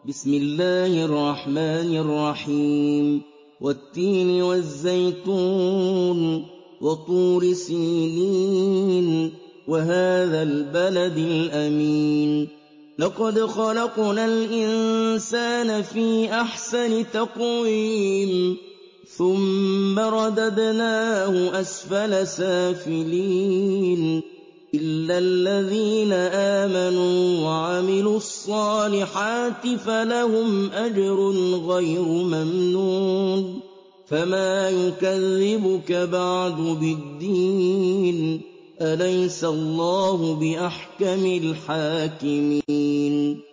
بسم الله الرحمن الرحيم والتين والزيتون وطور سينين وهذا البلد الأمين لقد خلقنا الإنسان في أحسن تقويم ثم رددناه أسفل سافلين إلا الذين آمنوا وعملوا الصالحات فلهم أجر غير ممنون فما يكذبك بعد بالدين أليس الله بأحكم الحاكمين